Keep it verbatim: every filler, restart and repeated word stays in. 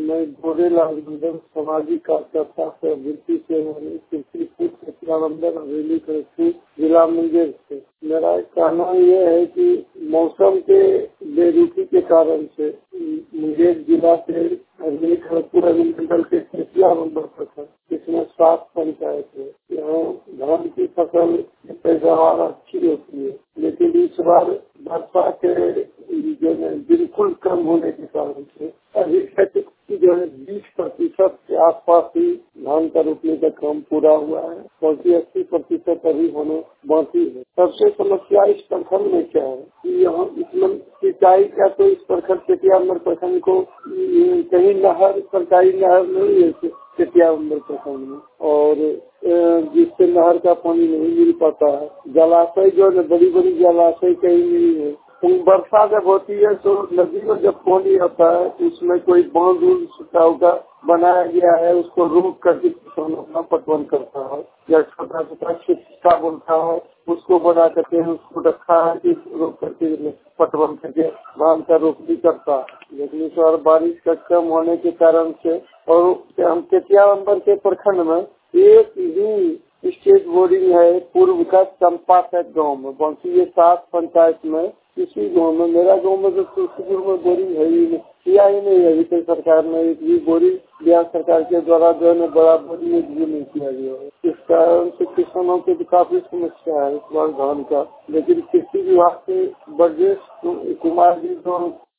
मैं गोरेलाल मंडल सामाजिक कार्यकर्ता से वृत्ति से मंदिर हवेली कलेक्टर जिला मुंगेर से। मेरा कहना यह है कि मौसम के बेरुखी के कारण से मुंगेर जिला से हवेली कलेक्टर मंडल के केसिया नंबर पर था, इसमें सात पंचायत है। यहाँ धान की फसल की पैदावार अच्छी होती है, लेकिन इस बार वर्षा के जो है बिल्कुल कम होने के कारण से अभी तक जो है बीस प्रतिशत के आसपास ही धान का रोपने का काम पूरा हुआ है, बल्कि अस्सी प्रतिशत अभी होने बाकी है। सबसे समस्या इस प्रखंड में क्या है कि यहाँ इसमें सिंचाई का तो इस प्रखंड चेटिया प्रखंड को कहीं नहर सरकारी नहर नहीं है चेटिया प्रखंड में, और जिससे नहर का पानी नहीं मिल पाता है। जलाशय जो है बड़ी बड़ी जलाशय कहीं नहीं है। वर्षा जब होती है तो नदी में जब पानी आता है तो उसमें कोई बांध का बनाया गया है, उसको रोक करके किसान अपना पटवन करता है, या छोटा छोटा छिटका बोलता है उसको बना करके उसको रखा है कि रोक करके पटवन करके धान का रोपनी करता है। लेकिन इस बार बारिश का कम होने के कारण से और हम केतिया नंबर के प्रखंड में एक ही स्टेट बोर्डिंग है पूर्व का चंपा गाँव में, बाकी ये सात पंचायत में किसी गाँव में, मेरा गाँव में तो तुलसीपुर में बोरिंग है ही नहीं, किया ही नहीं है अभी तक सरकार ने। एक भी बोरिंग बिहार सरकार के द्वारा जो है बड़ा बोरिंग भी नहीं किया गया है। इस कारण से किसानों की भी काफी समस्या है इस बार धान का। लेकिन कृषि विभाग के ब्रजेश कुमार जी जो